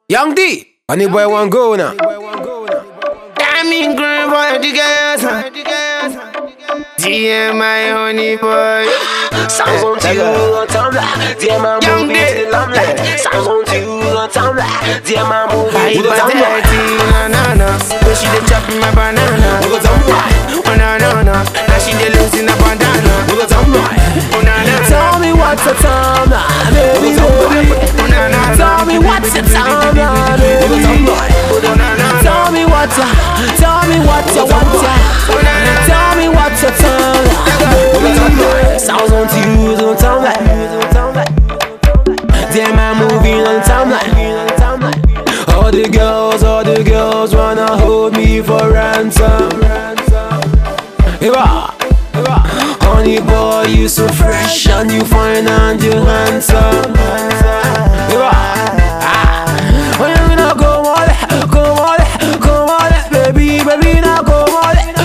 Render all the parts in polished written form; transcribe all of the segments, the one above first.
Young D, and the boy want go now. I'm in green for the girls. DM my honey boy. Sounds on you on Tumblr. DM my movie till I'm like. Sounds on you on Tumblr. DM my movie till I'm like. Na but she dey chop my banana. Oh na na na, now she dey losing a bandana. Oh na na, Tell me what's the time now, baby. Tell me what's the time now, baby. Tell me what's your, tell me what's your, tell me what's your time now, baby. Sounds on you on Tumblr. Damn, I'm moving on timeline. All the girls wanna hold me for ransom. Honey boy, you so fresh and you fine and you handsome. When you gonna come on it, baby, now come on it,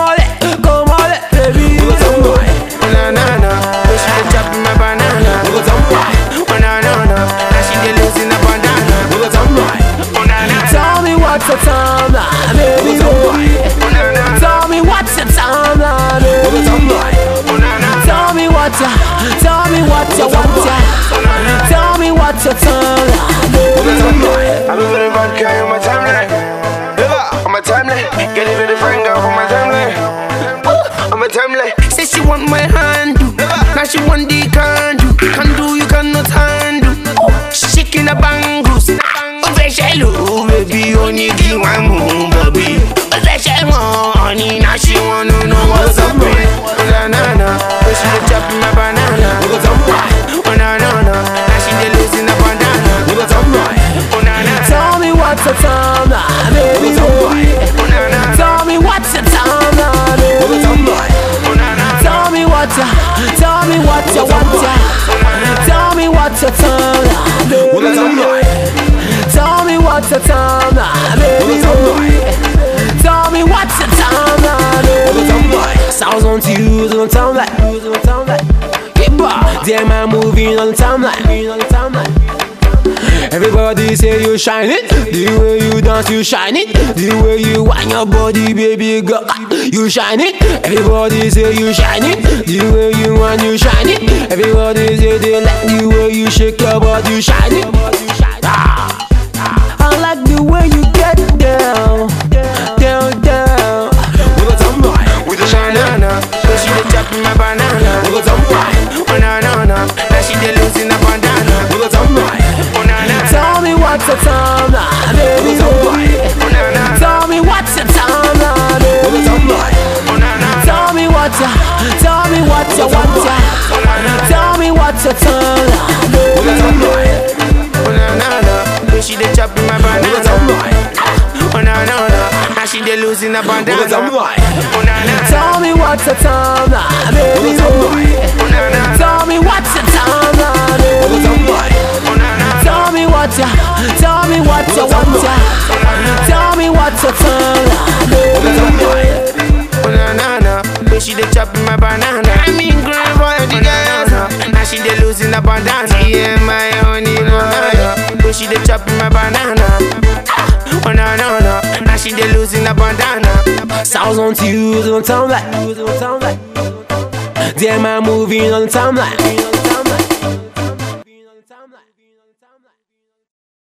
baby. oh na na na, but she dey chop my banana. Oh na na na, now she dey losing a bandana. Oh na na, Tell me what's the time now, baby. Tell me what's the time now, baby. Tell me what's your, tell me what's your, tell me what's your time now, baby. I'm a very bad guy on my timeline. On my timeline, get a little friend girl on my timeline. On my timeline, say she want my hand, now she want the can do, you cannot handle. Shaking the bangles, over shallow, baby, only give one move, baby. Over shallow, honey, now she wanna know what's up, baby. Oh na na na, but she dey chop my banana. Oh na na na, now she dey losing a bandana. Oh na na, Tell me what's the time now, baby. oh na na, Tell me what's the time now, baby. oh na na. Tell me what's your, tell me what's your, tell me what's your time now, baby. Tell me what's the time now, baby. Tell me what's the time now, baby. Sounds on you on timeline. Damn, I'm moving on timeline. Everybody say you shine it. The way you dance, you shine it. The way you wind your body, baby girl, you shine it. Everybody say you shine it. The way you wind, you shine it. Everybody say they like the way you shake your body, you shine it. I like the way you get down. With a banana, but she dey chop my banana. Oh na na na, now she dey losing a bandana. Oh na na, Tell me what's the time now, baby. oh na na, Tell me what's the time now, baby. oh na na, Tell me what's your, tell me what's your, tell me what's your time now, baby. oh na na na, but she dey chop my banana. Oh na na na, now she dey losing a bandana. Oh na na, Tell me what's the time now, baby. oh na na, Tell me what's the time now, baby. oh na na, Tell me what's your, tell me what's your, tell me what's your time now, baby. oh na na na, but she dey chop my banana. I'm in green for the girls, now she dey losing a bandana. Yeah, my honey boy, but she dey chop my banana. Oh na na na, now she dey losing a bandana. Sounds on you on timeline. Damn, I'm moving on timeline.